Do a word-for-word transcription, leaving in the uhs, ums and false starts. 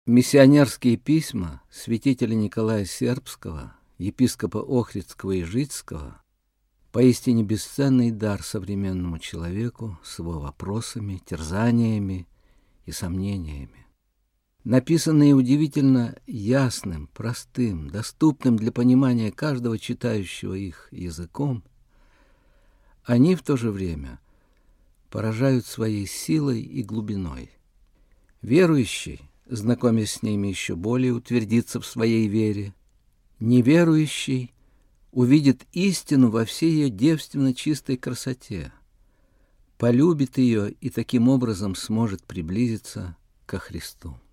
Миссионерские письма святителя Николая Сербского, епископа Охридского и Житского, поистине бесценный дар современному человеку с его вопросами, терзаниями и сомнениями. Написанные удивительно ясным, простым, доступным для понимания каждого читающего их языком, они в то же время поражают своей силой и глубиной. Верующий, знакомясь с ними, еще более утвердится в своей вере. Неверующий увидит истину во всей ее девственно чистой красоте, полюбит ее и таким образом сможет приблизиться ко Христу.